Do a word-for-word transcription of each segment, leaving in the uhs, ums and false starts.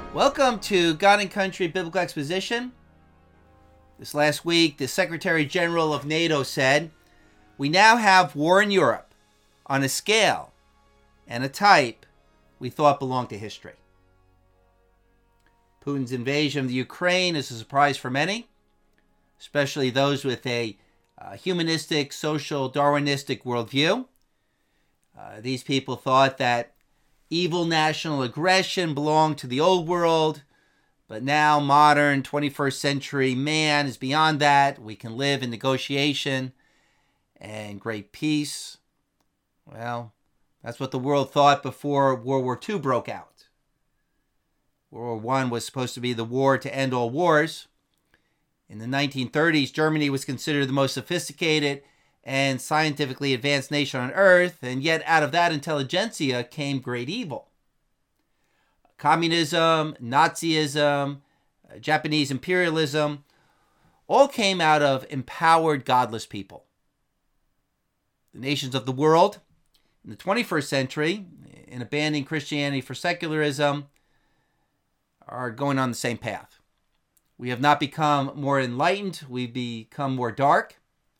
Welcome to God and Country Biblical Exposition. This last week, the Secretary General of NATO said, "We now have war in Europe on a scale and a type we thought belonged to history." Putin's invasion of the Ukraine is a surprise for many, especially those with a uh, humanistic, social, Darwinistic worldview. Uh, these people thought that evil national aggression belonged to the old world, but now modern twenty-first century man is beyond that. We can live in negotiation and great peace. Well, that's what the world thought before World War Two broke out. World War One was supposed to be the war to end all wars. In the nineteen thirties, Germany was considered the most sophisticated and scientifically advanced nation on earth, and yet out of that intelligentsia came great evil. Communism, Nazism, Japanese imperialism, all came out of empowered, godless people. The nations of the world in the twenty-first century, in abandoning Christianity for secularism, are going on the same path. We have not become more enlightened, we've become more dark.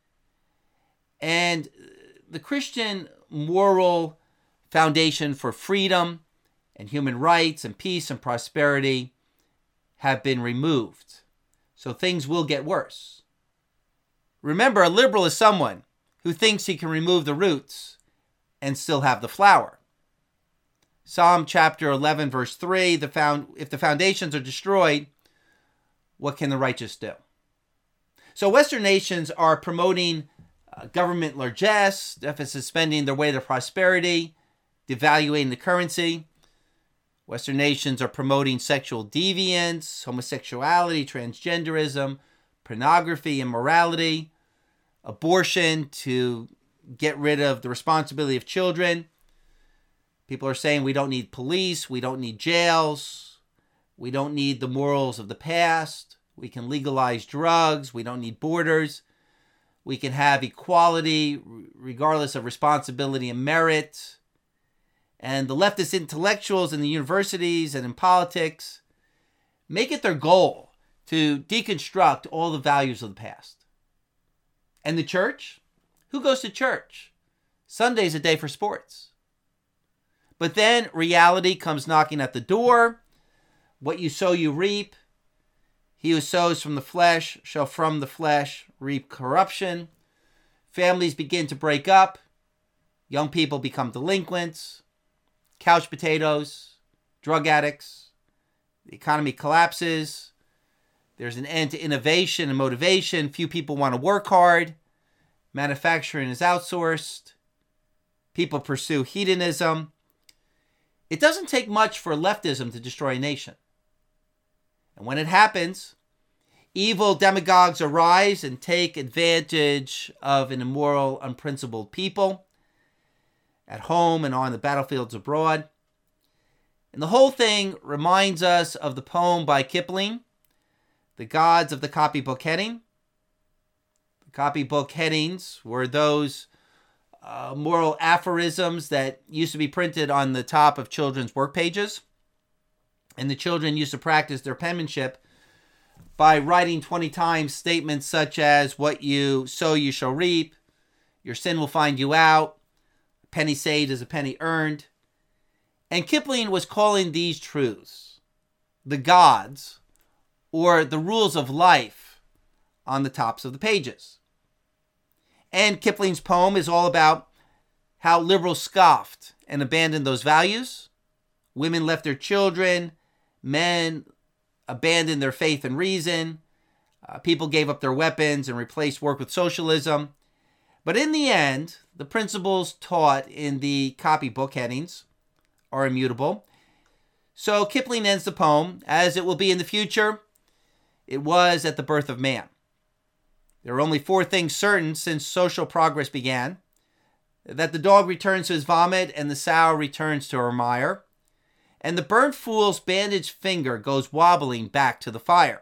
And the Christian moral foundation for freedom and human rights and peace and prosperity have been removed. So things will get worse. Remember, a liberal is someone who thinks he can remove the roots and still have the flower. Psalm chapter eleven, verse three, the found, if the foundations are destroyed, what can the righteous do? So Western nations are promoting uh, government largesse, deficit spending their way to prosperity, devaluing the currency. Western nations are promoting sexual deviance, homosexuality, transgenderism, pornography, immorality, abortion to get rid of the responsibility of children. People are saying we don't need police, we don't need jails, we don't need the morals of the past. We can legalize drugs. We don't need borders. We can have equality regardless of responsibility and merit. And the leftist intellectuals in the universities and in politics make it their goal to deconstruct all the values of the past. And the church? Who goes to church? Sunday's a day for sports. But then reality comes knocking at the door. What you sow, you reap. He who sows from the flesh shall from the flesh reap corruption. Families begin to break up. Young people become delinquents, couch potatoes, drug addicts. The economy collapses. There's an end to innovation and motivation. Few people want to work hard. Manufacturing is outsourced. People pursue hedonism. It doesn't take much for leftism to destroy a nation. And when it happens, evil demagogues arise and take advantage of an immoral, unprincipled people at home and on the battlefields abroad. And the whole thing reminds us of the poem by Kipling, The Gods of the Copybook Heading. The copybook headings were those uh, moral aphorisms that used to be printed on the top of children's work pages. And the children used to practice their penmanship by writing twenty times statements such as, "What you sow, you shall reap. Your sin will find you out. A penny saved is a penny earned." And Kipling was calling these truths the gods, or the rules of life, on the tops of the pages. And Kipling's poem is all about how liberals scoffed and abandoned those values. Women left their children. Men abandoned their faith and reason. Uh, people gave up their weapons and replaced work with socialism. But in the end, the principles taught in the copybook headings are immutable. So Kipling ends the poem, "As it will be in the future, it was at the birth of man. There are only four things certain since social progress began: that the dog returns to his vomit and the sow returns to her mire, and the burnt fool's bandaged finger goes wobbling back to the fire.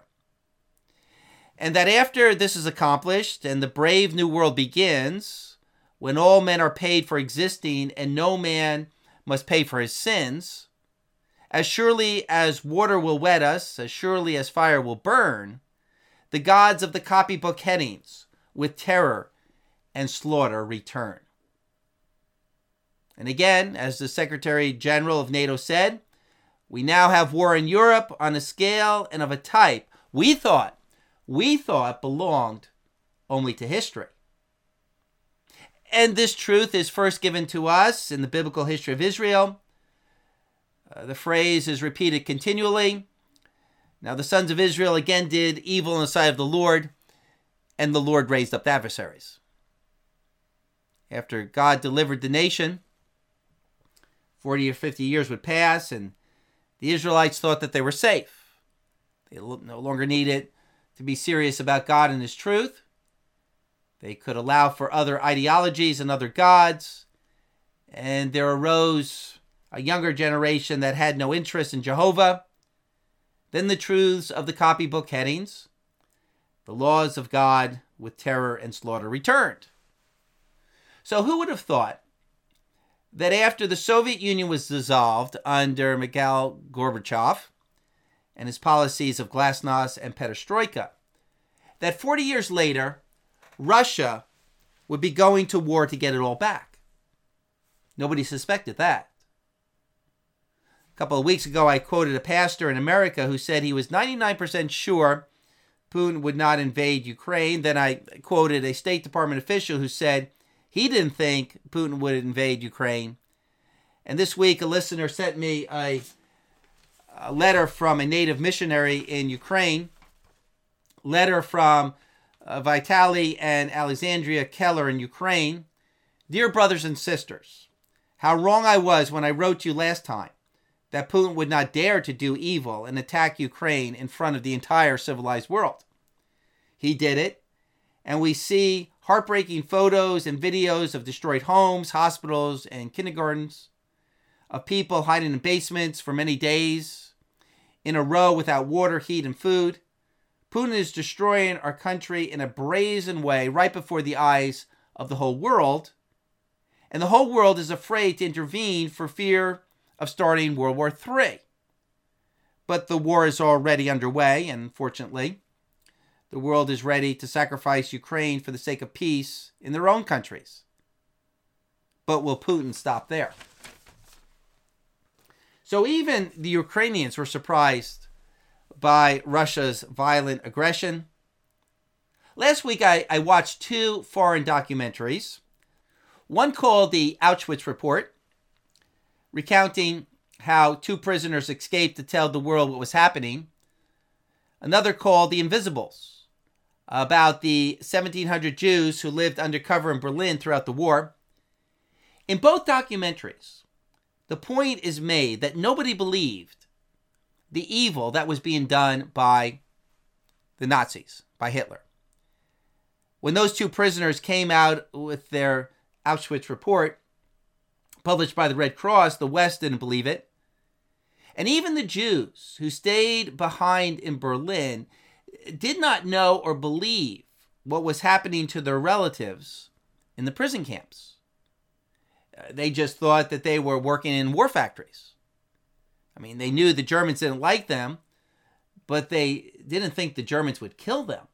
And that after this is accomplished and the brave new world begins, when all men are paid for existing and no man must pay for his sins, As surely as water will wet us, as surely as fire will burn, the gods of the copybook headings with terror and slaughter return. And again, as the Secretary General of NATO said, we now have war in Europe on a scale and of a type we thought, we thought belonged only to history. And this truth is first given to us in the biblical history of Israel. Uh, the phrase is repeated continually. Now the sons of Israel again did evil in the sight of the Lord, and the Lord raised up adversaries. After God delivered the nation, forty or fifty years would pass, and the Israelites thought that they were safe. They no longer needed to be serious about God and His truth. They could allow for other ideologies and other gods, and there arose a younger generation that had no interest in Jehovah. Then the truths of the copybook headings, the laws of God with terror and slaughter returned. So who would have thought that after the Soviet Union was dissolved under Mikhail Gorbachev and his policies of glasnost and perestroika, that forty years later, Russia would be going to war to get it all back? Nobody suspected that. A couple of weeks ago, I quoted a pastor in America who said he was ninety-nine percent sure Putin would not invade Ukraine. Then I quoted a State Department official who said he didn't think Putin would invade Ukraine. And this week, a listener sent me a, a letter from a native missionary in Ukraine, letter from uh, Vitaly and Alexandria Keller in Ukraine. Dear brothers and sisters, how wrong I was when I wrote you last time that Putin would not dare to do evil and attack Ukraine in front of the entire civilized world. He did it, and we see heartbreaking photos and videos of destroyed homes, hospitals, and kindergartens, of people hiding in basements for many days, in a row without water, heat, and food. Putin is destroying our country in a brazen way right before the eyes of the whole world, and the whole world is afraid to intervene for fear of starting World War Three. But the war is already underway, and fortunately, the world is ready to sacrifice Ukraine for the sake of peace in their own countries. But will Putin stop there? So even the Ukrainians were surprised by Russia's violent aggression. Last week, I, I watched two foreign documentaries. One called the Auschwitz Report, recounting how two prisoners escaped to tell the world what was happening. Another called The Invisibles, about the seventeen hundred Jews who lived undercover in Berlin throughout the war. In both documentaries, the point is made that nobody believed the evil that was being done by the Nazis, by Hitler. When those two prisoners came out with their Auschwitz report, published by the Red Cross, the West didn't believe it. And even the Jews who stayed behind in Berlin did not know or believe what was happening to their relatives in the prison camps. They just thought that they were working in war factories. I mean, they knew the Germans didn't like them, but they didn't think the Germans would kill them.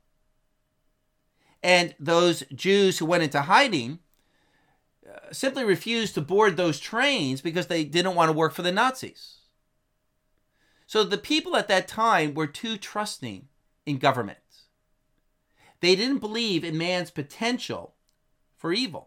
And those Jews who went into hiding uh, simply refused to board those trains because they didn't want to work for the Nazis. So the people at that time were too trusting in government. They didn't believe in man's potential for evil.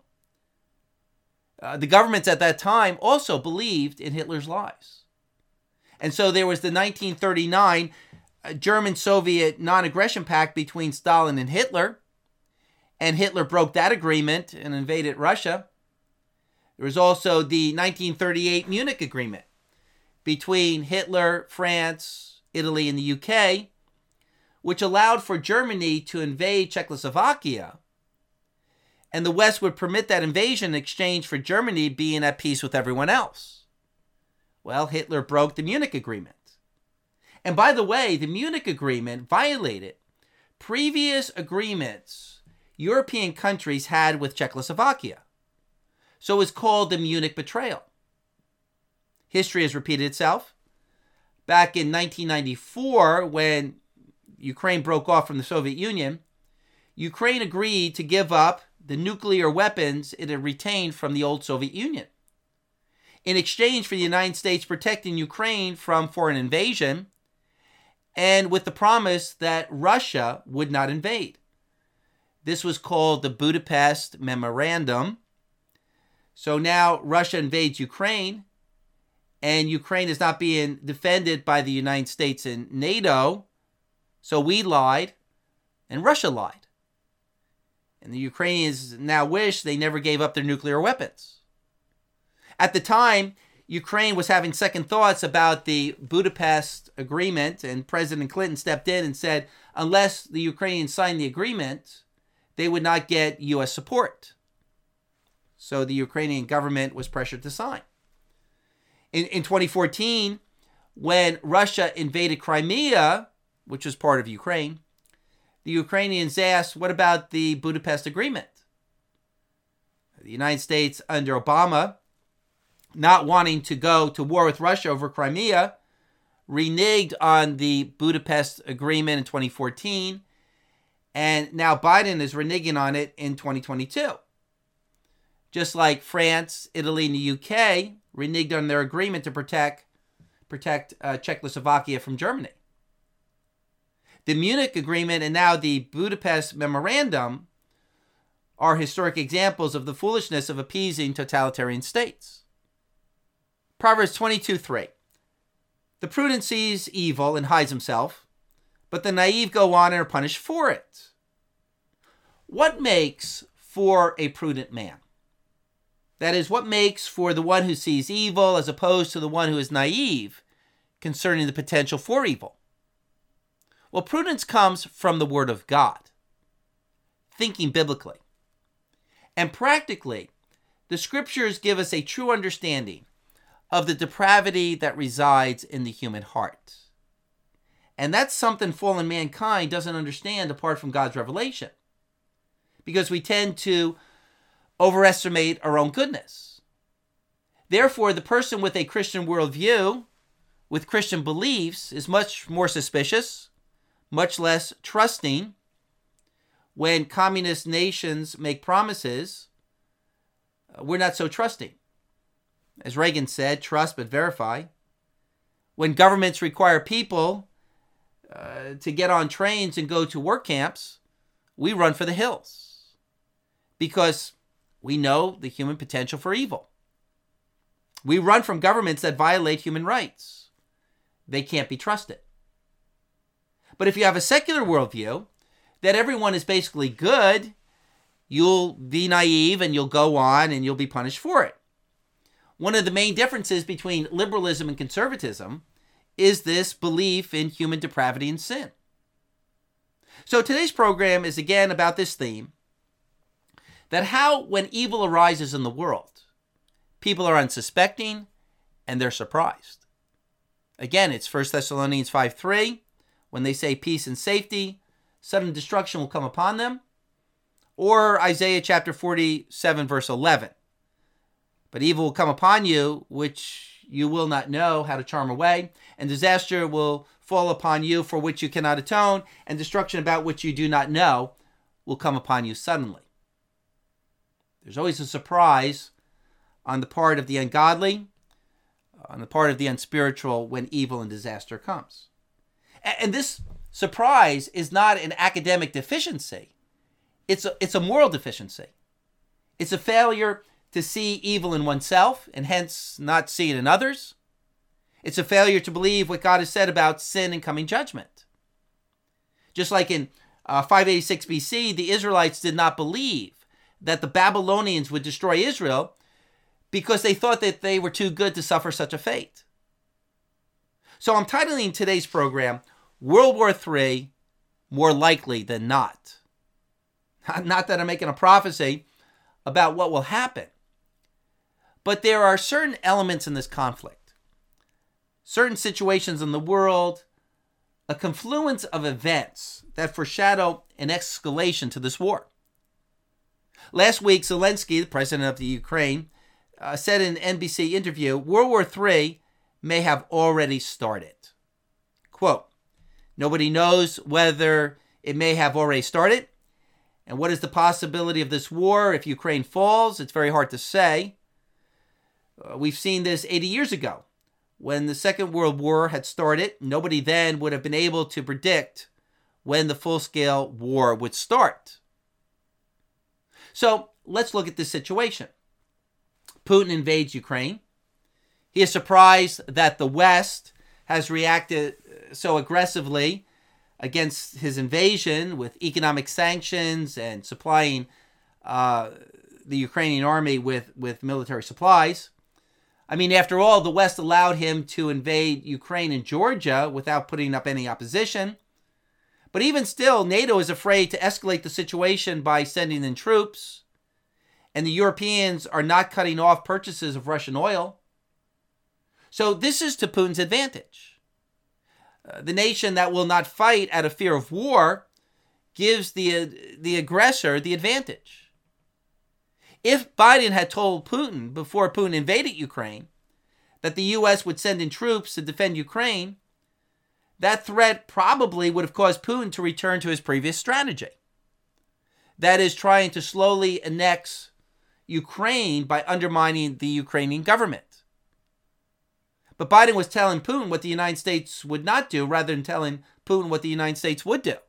Uh, the governments at that time also believed in Hitler's lies. And so there was the nineteen thirty-nine German-Soviet non-aggression pact between Stalin and Hitler, and Hitler broke that agreement and invaded Russia. There was also the nineteen thirty-eight Munich Agreement between Hitler, France, Italy, and the U K, which allowed for Germany to invade Czechoslovakia, and the West would permit that invasion in exchange for Germany being at peace with everyone else. Well, Hitler broke the Munich Agreement. And by the way, the Munich Agreement violated previous agreements European countries had with Czechoslovakia. So it was called the Munich Betrayal. History has repeated itself. back in nineteen ninety-four, when Ukraine broke off from the Soviet Union, Ukraine agreed to give up the nuclear weapons it had retained from the old Soviet Union, in exchange for the United States protecting Ukraine from foreign invasion, and with the promise that Russia would not invade. This was called the Budapest Memorandum. So now Russia invades Ukraine, and Ukraine is not being defended by the United States and NATO. So we lied, and Russia lied. And the Ukrainians now wish they never gave up their nuclear weapons. At the time, Ukraine was having second thoughts about the Budapest Agreement, and President Clinton stepped in and said, unless the Ukrainians signed the agreement, they would not get U S support. So the Ukrainian government was pressured to sign. In, in twenty fourteen, when Russia invaded Crimea, which was part of Ukraine, the Ukrainians asked, what about the Budapest Agreement? The United States, under Obama, not wanting to go to war with Russia over Crimea, reneged on the Budapest Agreement in twenty fourteen, and now Biden is reneging on it in twenty twenty-two. Just like France, Italy, and the U K reneged on their agreement to protect, protect uh, Czechoslovakia from Germany. The Munich Agreement and now the Budapest Memorandum are historic examples of the foolishness of appeasing totalitarian states. Proverbs twenty-two three. The prudent sees evil and hides himself, but the naive go on and are punished for it. What makes for a prudent man? That is, what makes for the one who sees evil as opposed to the one who is naive concerning the potential for evil? Well, prudence comes from the Word of God, thinking biblically. And practically, the Scriptures give us a true understanding of the depravity that resides in the human heart. And that's something fallen mankind doesn't understand apart from God's revelation, because we tend to overestimate our own goodness. Therefore, the person with a Christian worldview, with Christian beliefs, is much more suspicious, much less trusting. When communist nations make promises, we're not so trusting. As Reagan said, trust but verify. When governments require people uh, to get on trains and go to work camps, we run for the hills because we know the human potential for evil. We run from governments that violate human rights. They can't be trusted. But if you have a secular worldview, that everyone is basically good, you'll be naive and you'll go on and you'll be punished for it. One of the main differences between liberalism and conservatism is this belief in human depravity and sin. So today's program is again about this theme, that how when evil arises in the world, people are unsuspecting and they're surprised. Again, it's First Thessalonians five three, when they say peace and safety, sudden destruction will come upon them. Or Isaiah chapter forty-seven, verse eleven. But evil will come upon you, which you will not know how to charm away, and disaster will fall upon you for which you cannot atone, and destruction about which you do not know will come upon you suddenly. There's always a surprise on the part of the ungodly, on the part of the unspiritual, when evil and disaster comes. And this surprise is not an academic deficiency. It's a, it's a moral deficiency. It's a failure to see evil in oneself and hence not see it in others. It's a failure to believe what God has said about sin and coming judgment. Just like in uh, five eighty-six B C, the Israelites did not believe that the Babylonians would destroy Israel because they thought that they were too good to suffer such a fate. So I'm titling today's program, World War Three, More Likely Than Not. Not that I'm making a prophecy about what will happen, but there are certain elements in this conflict, certain situations in the world, a confluence of events that foreshadow an escalation to this war. Last week, Zelensky, the president of the Ukraine, uh, said in an N B C interview, World War Three may have already started. Quote, nobody knows whether it may have already started. And what is the possibility of this war if Ukraine falls? It's very hard to say. Uh, we've seen this eighty years ago. When the Second World War had started, nobody then would have been able to predict when the full-scale war would start. So let's look at this situation. Putin invades Ukraine. He is surprised that the West has reacted so aggressively against his invasion with economic sanctions and supplying uh, the Ukrainian army with, with military supplies. I mean, after all, the West allowed him to invade Ukraine and Georgia without putting up any opposition. But even still, NATO is afraid to escalate the situation by sending in troops. And the Europeans are not cutting off purchases of Russian oil. So this is to Putin's advantage. Uh, the nation that will not fight out of fear of war gives the, uh, the aggressor the advantage. If Biden had told Putin before Putin invaded Ukraine that the U S would send in troops to defend Ukraine, that threat probably would have caused Putin to return to his previous strategy. That is, trying to slowly annex Ukraine by undermining the Ukrainian government. But Biden was telling Putin what the United States would not do rather than telling Putin what the United States would do.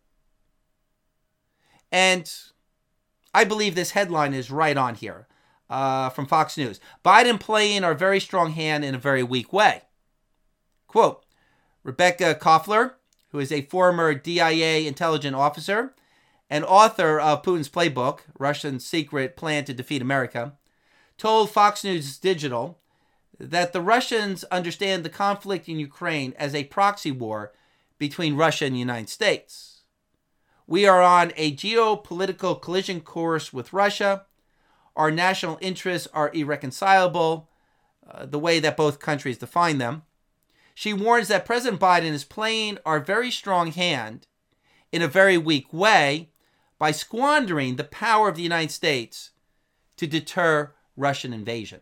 And I believe this headline is right on here uh, from Fox News. Biden playing our very strong hand in a very weak way. Quote, Rebecca Koffler, who is a former D I A intelligence officer and author of Putin's playbook, Russia's Secret Plan to Defeat America, told Fox News Digital that the Russians understand the conflict in Ukraine as a proxy war between Russia and the United States. We are on a geopolitical collision course with Russia. Our national interests are irreconcilable, uh, the way that both countries define them. She warns that President Biden is playing our very strong hand in a very weak way by squandering the power of the United States to deter Russian invasion.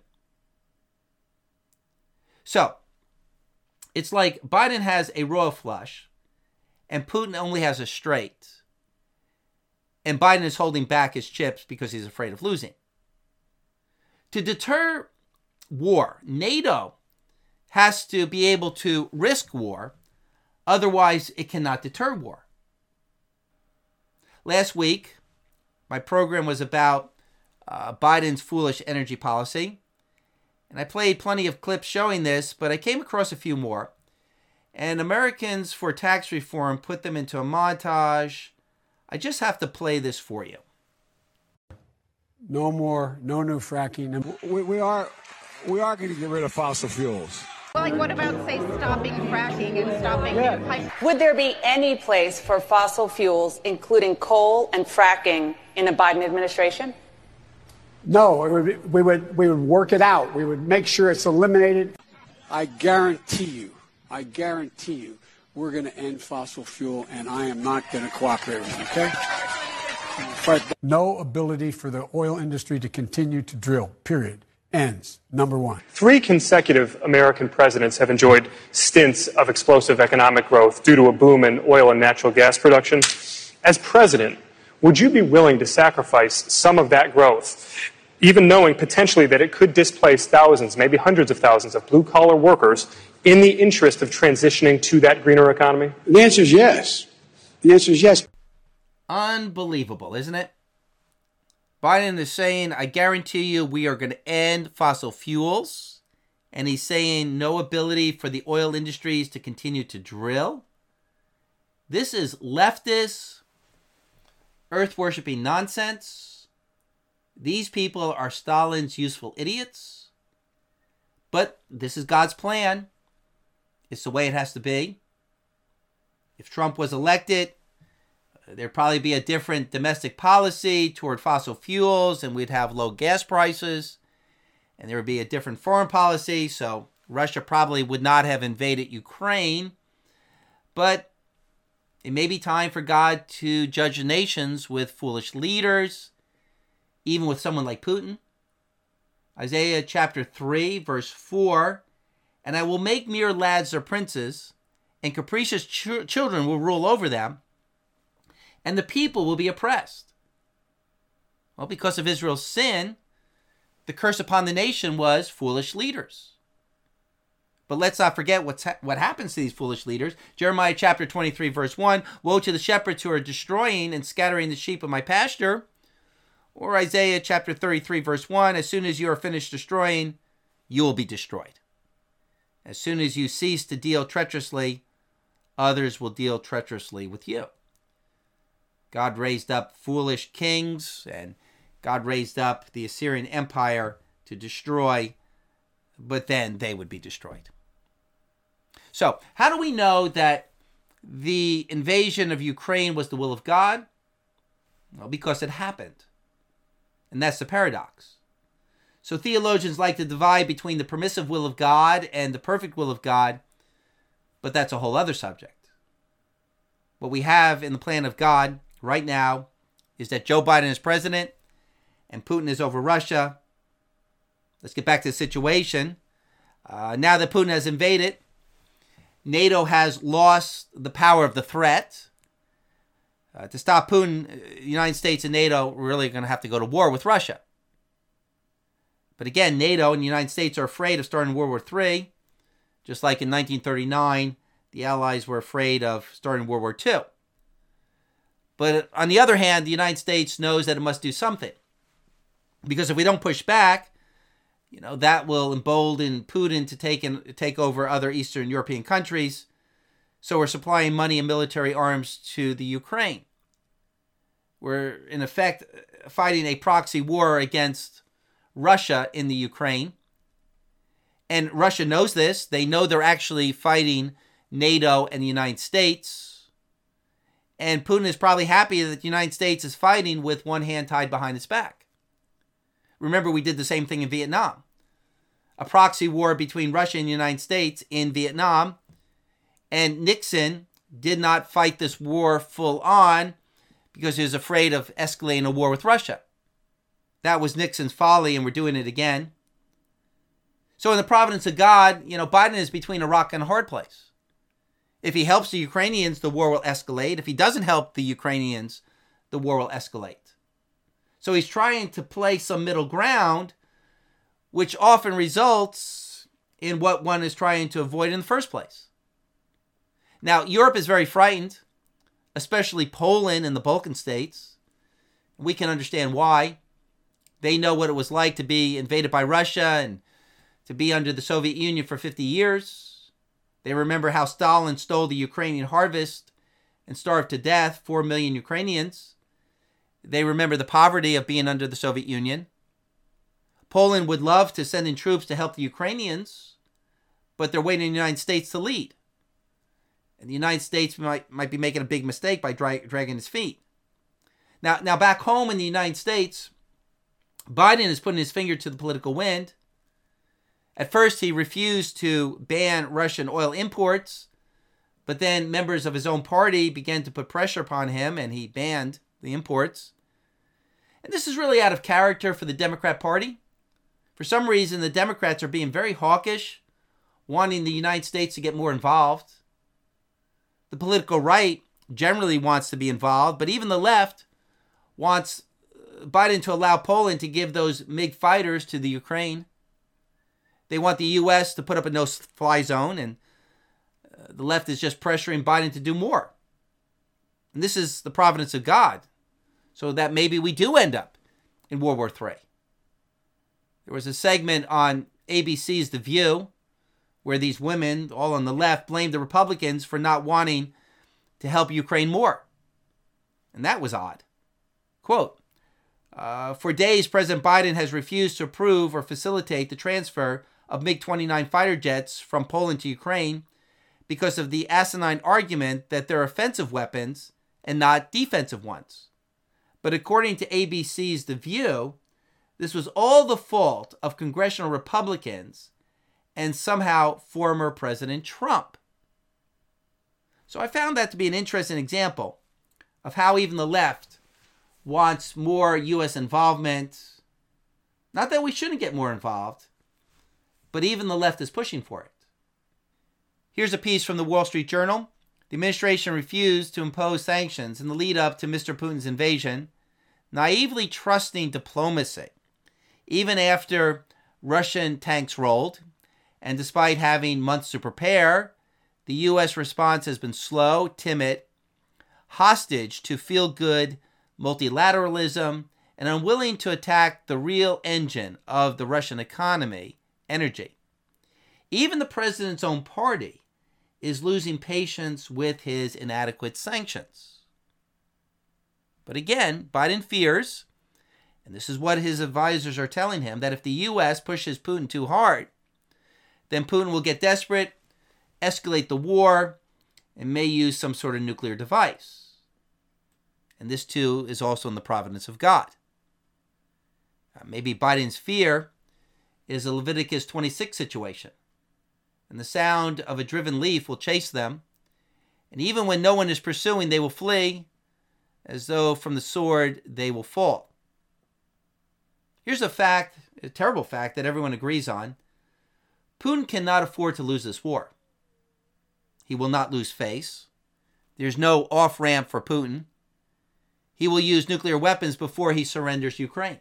So, it's like Biden has a royal flush and Putin only has a straight. And Biden is holding back his chips because he's afraid of losing. To deter war, NATO has to be able to risk war. Otherwise, it cannot deter war. Last week, my program was about uh, Biden's foolish energy policy. And I played plenty of clips showing this, but I came across a few more. And Americans for Tax Reform put them into a montage. I just have to play this for you. No more, no new fracking. We, we are, we are going to get rid of fossil fuels. Well, like, what about, say, stopping fracking and stopping Yeah. new pipe? Would there be any place for fossil fuels, including coal and fracking, in the Biden administration? No, it would be, we would, we would work it out. We would make sure it's eliminated. I guarantee you, I guarantee you, we're going to end fossil fuel, and I am not going to cooperate with you, okay? But no ability for the oil industry to continue to drill, period. Ends. Number one. Three consecutive American presidents have enjoyed stints of explosive economic growth due to a boom in oil and natural gas production. As president, would you be willing to sacrifice some of that growth, even knowing potentially that it could displace thousands, maybe hundreds of thousands of blue-collar workers in the interest of transitioning to that greener economy? The answer is yes. The answer is yes. Unbelievable, isn't it? Biden is saying, I guarantee you we are going to end fossil fuels. And he's saying no ability for the oil industries to continue to drill. This is leftist, earth-worshipping nonsense. These people are Stalin's useful idiots. But this is God's plan. It's the way it has to be. If Trump was elected, there'd probably be a different domestic policy toward fossil fuels, and we'd have low gas prices, and there would be a different foreign policy, so Russia probably would not have invaded Ukraine. But it may be time for God to judge the nations with foolish leaders, even with someone like Putin. Isaiah chapter three, verse four, and I will make mere lads their princes, and capricious ch- children will rule over them, and the people will be oppressed. Well, because of Israel's sin, the curse upon the nation was foolish leaders. But let's not forget what's ha- what happens to these foolish leaders. Jeremiah chapter twenty-three, verse one, woe to the shepherds who are destroying and scattering the sheep of my pasture. Or Isaiah chapter thirty-three, verse one, as soon as you are finished destroying, you will be destroyed. As soon as you cease to deal treacherously, others will deal treacherously with you. God raised up foolish kings, and God raised up the Assyrian Empire to destroy, but then they would be destroyed. So, how do we know that the invasion of Ukraine was the will of God? Well, because it happened. And that's the paradox. So theologians like to divide between the permissive will of God and the perfect will of God, but that's a whole other subject. What we have in the plan of God right now is that Joe Biden is president and Putin is over Russia. Let's get back to the situation. Uh, now that Putin has invaded, NATO has lost the power of the threat. Uh, to stop Putin, the United States and NATO are really going to have to go to war with Russia. But again, NATO and the United States are afraid of starting World War Three, just like in nineteen thirty-nine, the Allies were afraid of starting World War Two. But on the other hand, the United States knows that it must do something. Because if we don't push back, you know, that will embolden Putin to take in, take over other Eastern European countries. So we're supplying money and military arms to the Ukraine. We're, in effect, fighting a proxy war against Russia in the Ukraine. And Russia knows this. They know they're actually fighting NATO and the United States. And Putin is probably happy that the United States is fighting with one hand tied behind its back. Remember, we did the same thing in Vietnam. A proxy war between Russia and the United States in Vietnam. And Nixon did not fight this war full on because he was afraid of escalating a war with Russia. That was Nixon's folly, and we're doing it again. So in the providence of God, you know, Biden is between a rock and a hard place. If he helps the Ukrainians, the war will escalate. If he doesn't help the Ukrainians, the war will escalate. So he's trying to play some middle ground, which often results in what one is trying to avoid in the first place. Now, Europe is very frightened, especially Poland and the Balkan states. We can understand why. They know what it was like to be invaded by Russia and to be under the Soviet Union for fifty years. They remember how Stalin stole the Ukrainian harvest and starved to death four million Ukrainians. They remember the poverty of being under the Soviet Union. Poland would love to send in troops to help the Ukrainians, but they're waiting on the United States to lead. And the United States might, might be making a big mistake by dra- dragging its feet. Now, now, back home in the United States, Biden is putting his finger to the political wind. At first, he refused to ban Russian oil imports, but then members of his own party began to put pressure upon him, and he banned the imports. And this is really out of character for the Democrat Party. For some reason, the Democrats are being very hawkish, wanting the United States to get more involved. The political right generally wants to be involved, but even the left wants Biden to allow Poland to give those MiG fighters to the Ukraine. They want the U S to put up a no-fly zone, and uh, the left is just pressuring Biden to do more. And this is the providence of God, so that maybe we do end up in World War Three. There was a segment on A B C's The View where these women, all on the left, blamed the Republicans for not wanting to help Ukraine more. And that was odd. Quote, uh, for days, President Biden has refused to approve or facilitate the transfer of MiG twenty-nine fighter jets from Poland to Ukraine because of the asinine argument that they're offensive weapons and not defensive ones. But according to A B C's The View, this was all the fault of congressional Republicans and somehow former President Trump. So I found that to be an interesting example of how even the left wants more U S involvement. Not that we shouldn't get more involved, but even the left is pushing for it. Here's a piece from the Wall Street Journal. The administration refused to impose sanctions in the lead up to Mister Putin's invasion, naively trusting diplomacy. Even after Russian tanks rolled, and despite having months to prepare, the U S response has been slow, timid, hostage to feel-good multilateralism, and unwilling to attack the real engine of the Russian economy, energy. Even the president's own party is losing patience with his inadequate sanctions. But again, Biden fears, and this is what his advisors are telling him, that if the U S pushes Putin too hard, then Putin will get desperate, escalate the war, and may use some sort of nuclear device. And this too is also in the providence of God. Uh, maybe Biden's fear is a Leviticus twenty-six situation. And the sound of a driven leaf will chase them. And even when no one is pursuing, they will flee, as though from the sword they will fall. Here's a fact, a terrible fact that everyone agrees on. Putin cannot afford to lose this war. He will not lose face. There's no off-ramp for Putin. He will use nuclear weapons before he surrenders Ukraine.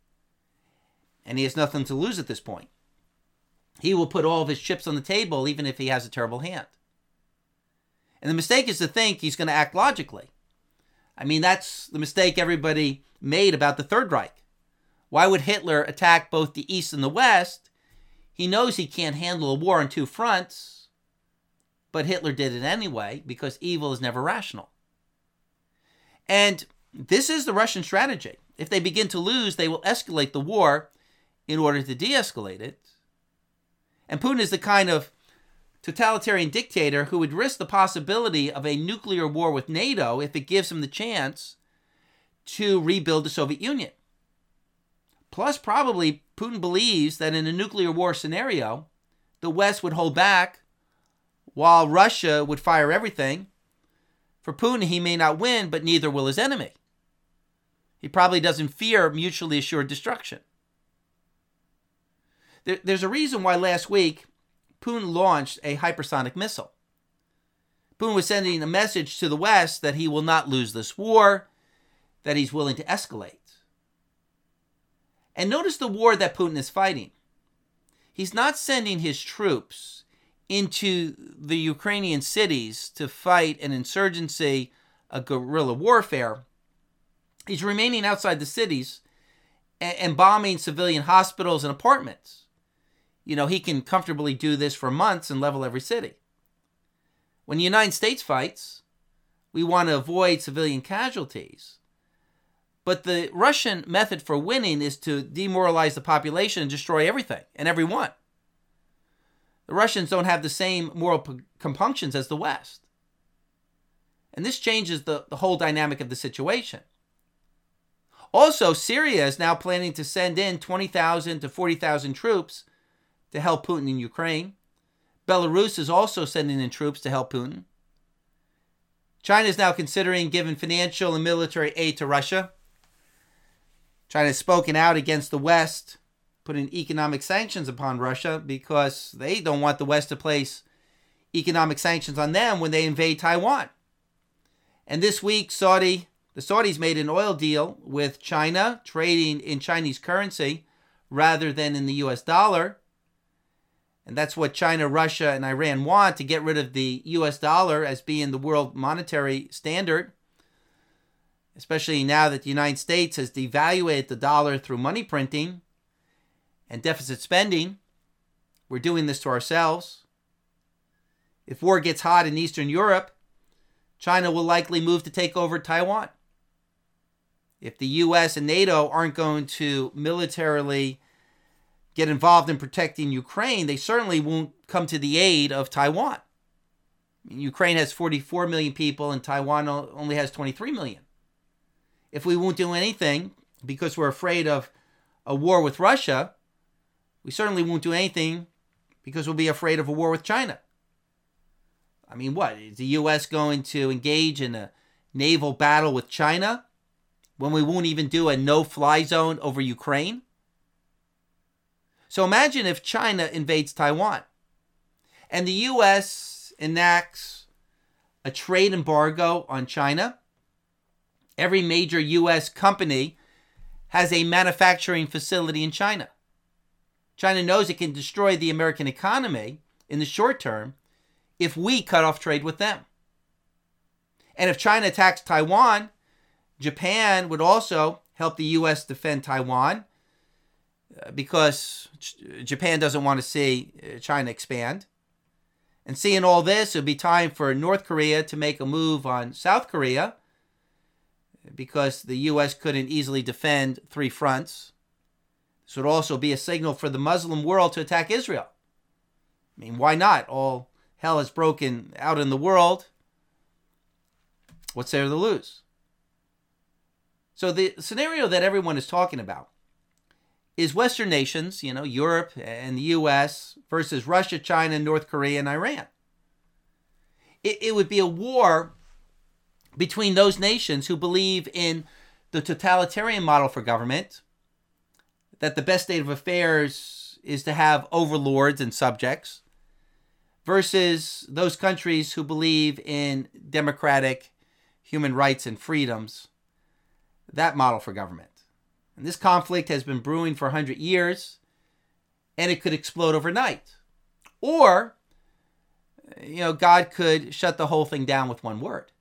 And he has nothing to lose at this point. He will put all of his chips on the table, even if he has a terrible hand. And the mistake is to think he's going to act logically. I mean, that's the mistake everybody made about the Third Reich. Why would Hitler attack both the East and the West? He knows he can't handle a war on two fronts, but Hitler did it anyway because evil is never rational. And this is the Russian strategy. If they begin to lose, they will escalate the war in order to de-escalate it. And Putin is the kind of totalitarian dictator who would risk the possibility of a nuclear war with NATO if it gives him the chance to rebuild the Soviet Union. Plus, probably, Putin believes that in a nuclear war scenario, the West would hold back while Russia would fire everything. For Putin, he may not win, but neither will his enemy. He probably doesn't fear mutually assured destruction. There, there's a reason why last week Putin launched a hypersonic missile. Putin was sending a message to the West that he will not lose this war, that he's willing to escalate. And notice the war that Putin is fighting. He's not sending his troops into the Ukrainian cities to fight an insurgency, a guerrilla warfare. He's remaining outside the cities and, and bombing civilian hospitals and apartments. You know, he can comfortably do this for months and level every city. When the United States fights, we want to avoid civilian casualties. But the Russian method for winning is to demoralize the population and destroy everything and everyone. The Russians don't have the same moral compunctions as the West. And this changes the, the whole dynamic of the situation. Also, Syria is now planning to send in twenty thousand to forty thousand troops to help Putin in Ukraine. Belarus is also sending in troops to help Putin. China is now considering giving financial and military aid to Russia. China has spoken out against the West, putting economic sanctions upon Russia because they don't want the West to place economic sanctions on them when they invade Taiwan. And this week, Saudi, the Saudis made an oil deal with China, trading in Chinese currency rather than in the U S dollar. And that's what China, Russia, and Iran want, to get rid of the U S dollar as being the world monetary standard, especially now that the United States has devaluated the dollar through money printing and deficit spending. We're doing this to ourselves. If war gets hot in Eastern Europe, China will likely move to take over Taiwan. If the U S and NATO aren't going to militarily get involved in protecting Ukraine, they certainly won't come to the aid of Taiwan. I mean, Ukraine has forty-four million people and Taiwan only has twenty-three million. If we won't do anything because we're afraid of a war with Russia, we certainly won't do anything because we'll be afraid of a war with China. I mean, what? Is the U S going to engage in a naval battle with China when we won't even do a no-fly zone over Ukraine? So imagine if China invades Taiwan and the U S enacts a trade embargo on China, every major U S company has a manufacturing facility in China. China knows it can destroy the American economy in the short term if we cut off trade with them. And if China attacks Taiwan, Japan would also help the U S defend Taiwan because Japan doesn't want to see China expand. And seeing all this, it would be time for North Korea to make a move on South Korea because the U S couldn't easily defend three fronts. This would also be a signal for the Muslim world to attack Israel. I mean, why not? All hell has broken out in the world. What's there to lose? So the scenario that everyone is talking about is Western nations, you know, Europe and the U S versus Russia, China, North Korea, and Iran. It, it would be a war between those nations who believe in the totalitarian model for government, that the best state of affairs is to have overlords and subjects, versus those countries who believe in democratic human rights and freedoms, that model for government. And this conflict has been brewing for one hundred years, and it could explode overnight. Or, you know, God could shut the whole thing down with one word.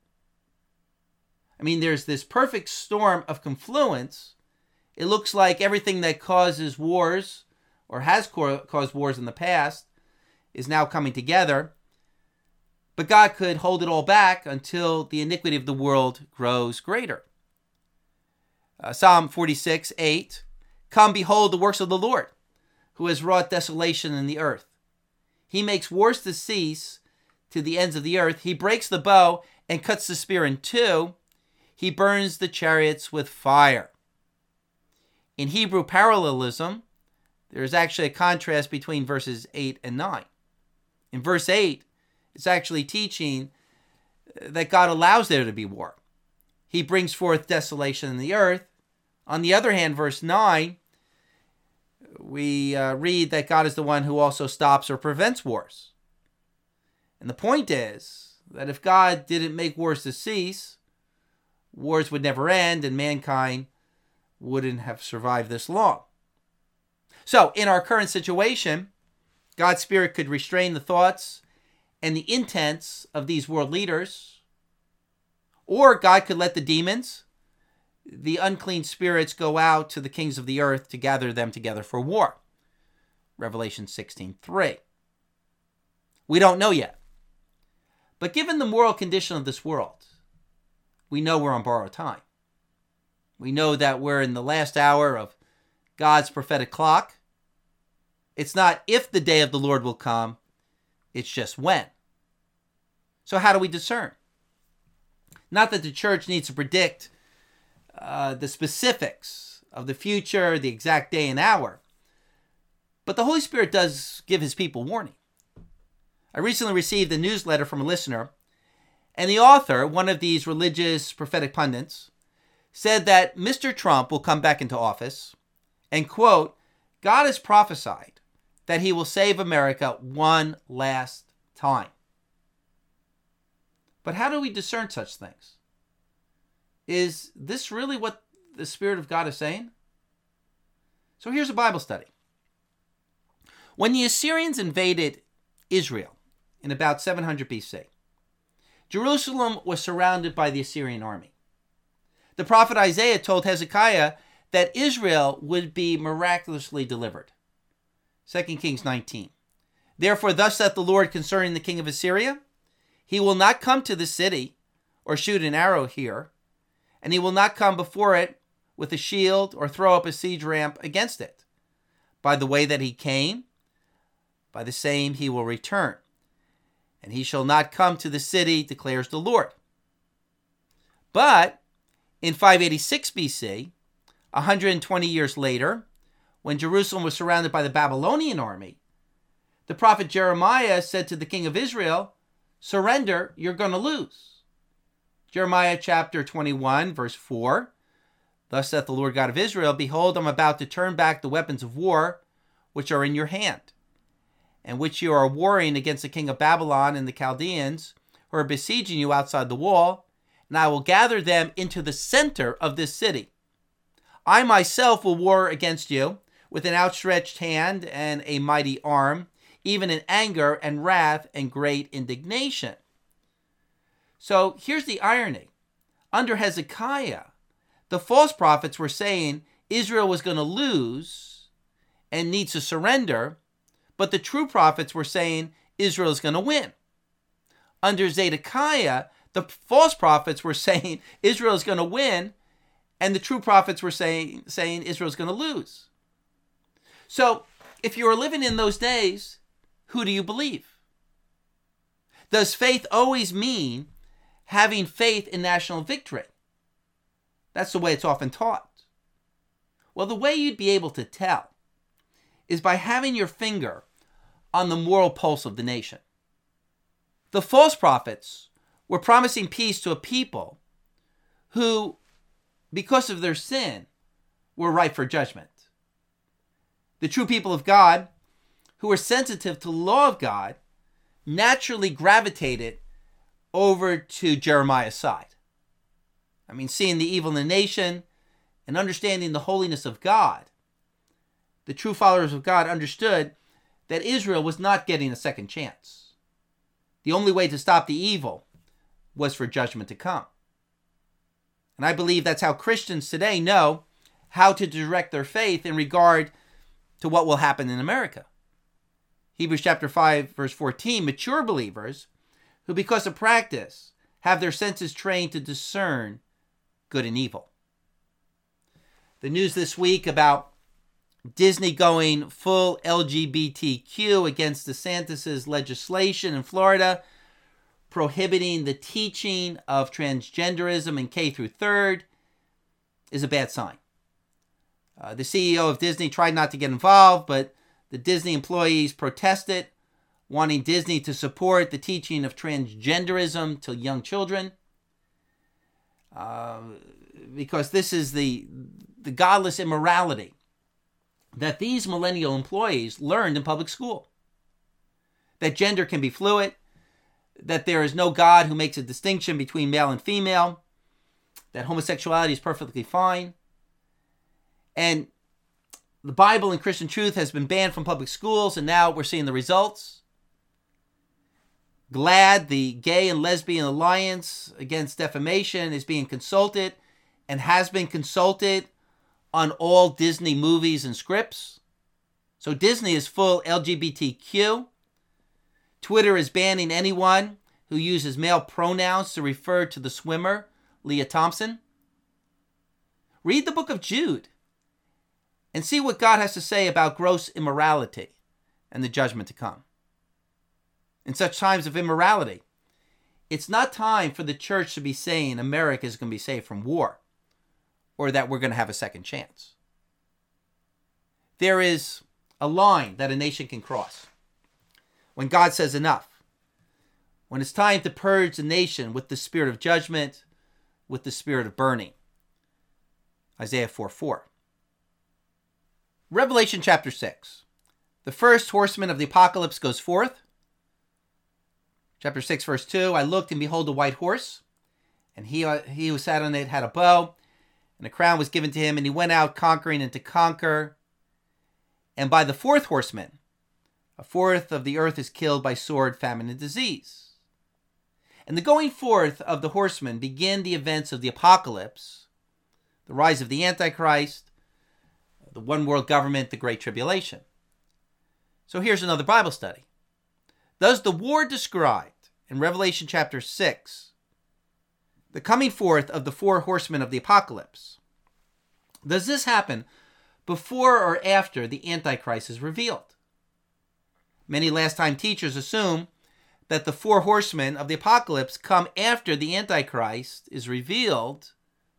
I mean, there's this perfect storm of confluence. It looks like everything that causes wars, or has caused wars in the past, is now coming together. But God could hold it all back until the iniquity of the world grows greater. Uh, Psalm forty-six, eight, come behold the works of the Lord, who has wrought desolation in the earth. He makes wars to cease to the ends of the earth. He breaks the bow and cuts the spear in two. He burns the chariots with fire. In Hebrew parallelism, there is actually a contrast between verses eight and nine. In verse eight, it's actually teaching that God allows there to be war. He brings forth desolation in the earth. On the other hand, verse nine, we uh, read that God is the one who also stops or prevents wars. And the point is that if God didn't make wars to cease, wars would never end and mankind wouldn't have survived this long. So, in our current situation, God's Spirit could restrain the thoughts and the intents of these world leaders, or God could let the demons, the unclean spirits, go out to the kings of the earth to gather them together for war. Revelation sixteen three. We don't know yet. But given the moral condition of this world, we know we're on borrowed time. We know that we're in the last hour of God's prophetic clock. It's not if the day of the Lord will come, it's just when. So how do we discern? Not that the church needs to predict uh, the specifics of the future, the exact day and hour, but the Holy Spirit does give his people warning. I recently received a newsletter from a listener, and the author, one of these religious prophetic pundits, said that Mister Trump will come back into office, and quote, God has prophesied that he will save America one last time. But how do we discern such things? Is this really what the Spirit of God is saying? So here's a Bible study. When the Assyrians invaded Israel in about seven hundred B C, Jerusalem was surrounded by the Assyrian army. The prophet Isaiah told Hezekiah that Israel would be miraculously delivered. Second Kings nineteen. Therefore, thus saith the Lord concerning the king of Assyria, he will not come to the city or shoot an arrow here, and he will not come before it with a shield or throw up a siege ramp against it. By the way that he came, by the same he will return. And he shall not come to the city, declares the Lord. But in five eighty-six B C, one hundred twenty years later, when Jerusalem was surrounded by the Babylonian army, the prophet Jeremiah said to the king of Israel, surrender, you're going to lose. Jeremiah chapter twenty-one, verse four, thus saith the Lord God of Israel, behold, I'm about to turn back the weapons of war which are in your hand, in which you are warring against the king of Babylon and the Chaldeans, who are besieging you outside the wall, and I will gather them into the center of this city. I myself will war against you with an outstretched hand and a mighty arm, even in anger and wrath and great indignation. So here's the irony. Under Hezekiah, the false prophets were saying Israel was going to lose and needs to surrender, but the true prophets were saying Israel is going to win. Under Zedekiah, the false prophets were saying Israel is going to win, and the true prophets were saying, saying Israel is going to lose. So, if you were living in those days, who do you believe? Does faith always mean having faith in national victory? That's the way it's often taught. Well, the way you'd be able to tell is by having your finger on the moral pulse of the nation. The false prophets were promising peace to a people who, because of their sin, were ripe for judgment. The true people of God, who were sensitive to the law of God, naturally gravitated over to Jeremiah's side. I mean, seeing the evil in the nation and understanding the holiness of God, the true followers of God understood that Israel was not getting a second chance. The only way to stop the evil was for judgment to come. And I believe that's how Christians today know how to direct their faith in regard to what will happen in America. Hebrews chapter five, verse fourteen, mature believers who, because of practice, have their senses trained to discern good and evil. The news this week about Disney going full L G B T Q against DeSantis' legislation in Florida, prohibiting the teaching of transgenderism in K through third, is a bad sign. Uh, the C E O of Disney tried not to get involved, but the Disney employees protested, wanting Disney to support the teaching of transgenderism to young children, uh, because this is the, the godless immorality that these millennial employees learned in public school. That gender can be fluid, that there is no God who makes a distinction between male and female, that homosexuality is perfectly fine. And the Bible and Christian truth has been banned from public schools, and now we're seeing the results. GLAAD, the Gay and Lesbian Alliance Against Defamation, is being consulted and has been consulted on all Disney movies and scripts. So Disney is full L G B T Q. Twitter is banning anyone who uses male pronouns to refer to the swimmer, Leah Thompson. Read the book of Jude and see what God has to say about gross immorality and the judgment to come. In such times of immorality, it's not time for the church to be saying America is going to be saved from war or that we're going to have a second chance. There is a line that a nation can cross when God says enough, when it's time to purge the nation with the spirit of judgment, with the spirit of burning. Isaiah four four. Revelation chapter six. The first horseman of the apocalypse goes forth. Chapter six, verse two. I looked, and behold, a white horse, and he, uh, he who sat on it had a bow, and a crown was given to him, and he went out conquering and to conquer. And by the fourth horseman, a fourth of the earth is killed by sword, famine, and disease. And the going forth of the horsemen begin the events of the apocalypse, the rise of the Antichrist, the one world government, the Great Tribulation. So here's another Bible study. Does the war described in Revelation chapter six, the coming forth of the four horsemen of the apocalypse, does this happen before or after the Antichrist is revealed? Many last-time teachers assume that the four horsemen of the apocalypse come after the Antichrist is revealed,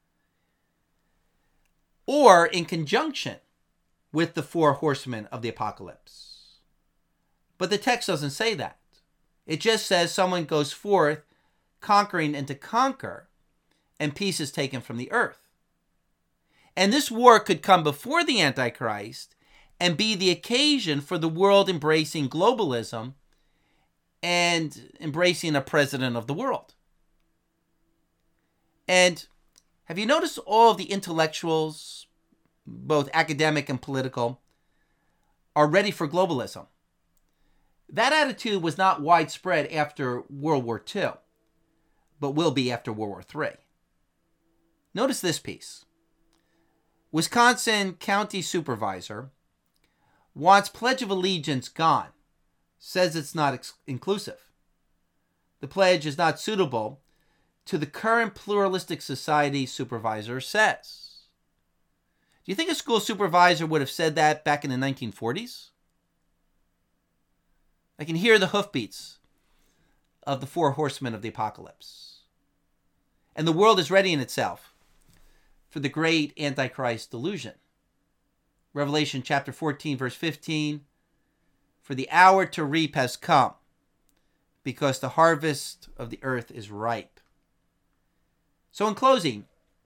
or in conjunction with the four horsemen of the apocalypse. But the text doesn't say that. It just says someone goes forth conquering and to conquer, and peace is taken from the earth. And this war could come before the Antichrist and be the occasion for the world embracing globalism and embracing a president of the world. And have you noticed all of the intellectuals, both academic and political, are ready for globalism? That attitude was not widespread after World War Two, but will be after World War Three. Notice this piece. Wisconsin County Supervisor wants Pledge of Allegiance gone, says it's not ex- inclusive. The pledge is not suitable to the current pluralistic society, supervisor says. Do you think a school supervisor would have said that back in the nineteen forties? I can hear the hoofbeats of the four horsemen of the apocalypse. And the world is readying itself for the great Antichrist delusion. Revelation chapter fourteen, verse fifteen, for the hour to reap has come, because the harvest of the earth is ripe. So in closing,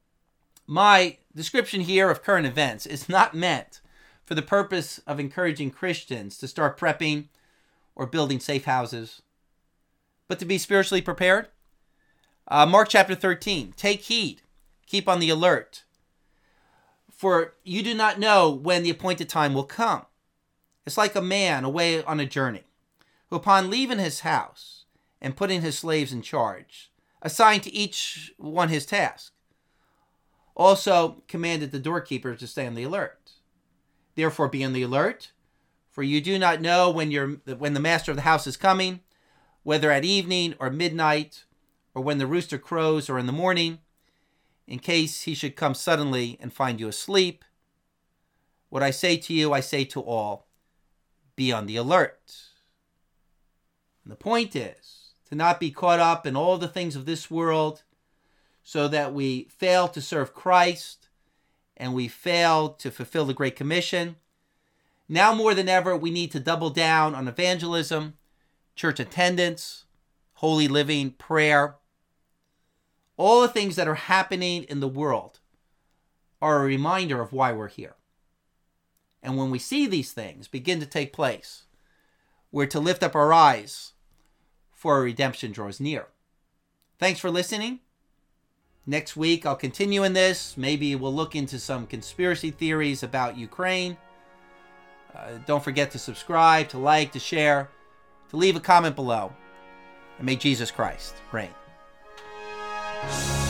my description here of current events is not meant for the purpose of encouraging Christians to start prepping or building safe houses, but to be spiritually prepared. Uh, Mark chapter thirteen, take heed, keep on the alert, for you do not know when the appointed time will come. It's like a man away on a journey, who upon leaving his house and putting his slaves in charge, assigned to each one his task, also commanded the doorkeeper to stay on the alert. Therefore be on the alert, for you do not know when you're, when the master of the house is coming, whether at evening or midnight, or when the rooster crows or in the morning, in case he should come suddenly and find you asleep. What I say to you, I say to all, be on the alert. And the point is to not be caught up in all the things of this world so that we fail to serve Christ and we fail to fulfill the Great Commission. Now more than ever, we need to double down on evangelism, church attendance, holy living, prayer. All the things that are happening in the world are a reminder of why we're here. And when we see these things begin to take place, we're to lift up our eyes for our redemption draws near. Thanks for listening. Next week, I'll continue in this. Maybe we'll look into some conspiracy theories about Ukraine. Uh, don't forget to subscribe, to like, to share, to leave a comment below. And may Jesus Christ reign.